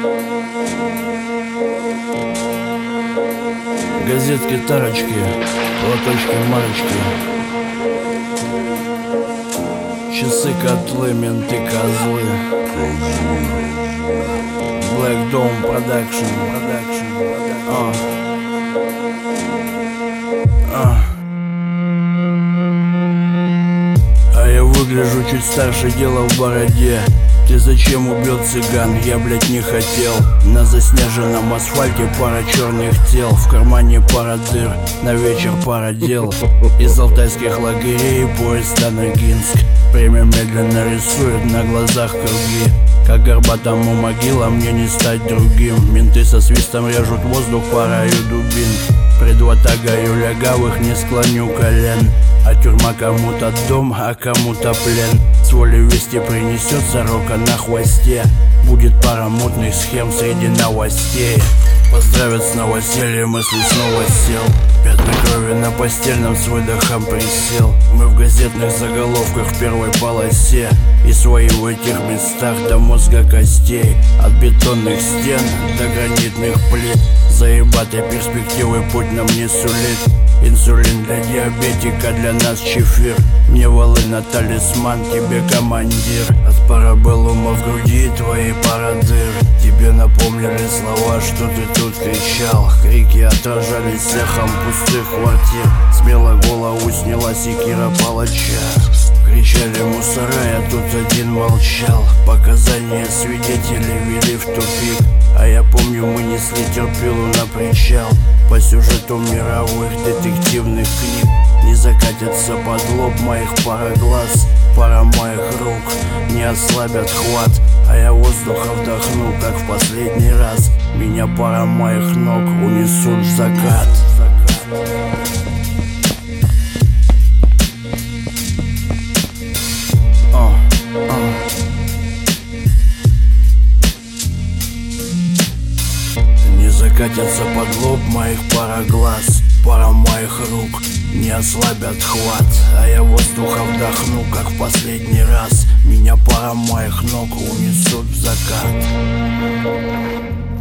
Газетки, тарочки, лоточки, марочки, часы, котлы, менты, козлы. Black Dome Production. А я выгляжу чуть старше, дело в бороде. Ты зачем убил цыган? Я, блять, не хотел. На заснеженном асфальте пара черных тел. В кармане пара дыр, на вечер пара дел. Из алтайских лагерей поезд на Ногинск. Время медленно рисует на глазах круги. Как горбатому могила, мне не стать другим. Менты со свистом режут воздух парою дубин. Пред ватагою лягавых не склоню колен. А тюрьма кому-то дом, а кому-то плен. С воли вести принесет сорока на хвосте. Будет пара мутных схем среди новостей. Поздравят с новосельем, если снова сел. Пятна крови на постельном с выдохом присел. Мы в газетных заголовках в первой полосе. И свои в этих местах до мозга костей. От бетонных стен до гранитных плит. Заебатой перспективы путь нам не сулит. Инсулин для диабетика, для нас чефир. Мне валы на талисман, тебе командир. От парабеллума в груди твои пара дыр. Тебе напомнили слова, что ты тут кричал. Крики отражались эхом пустых квартир. Смело голову сняла секира палача. Кричали мусора, я тут один молчал. Показания свидетелей вели в тупик. А я помню, мы несли терпилу на причал. По сюжету мировых детективных книг. Не закатятся под лоб моих пара глаз. Пара моих рук не ослабят хват. А я воздуха вдохну, как в последний раз. Меня пара моих ног унесут в закат. Не закатятся под лоб моих пара глаз. Пара моих рук не ослабят хват. А я воздуха вдохну, как в последний раз. Меня пара моих ног унесут в закат.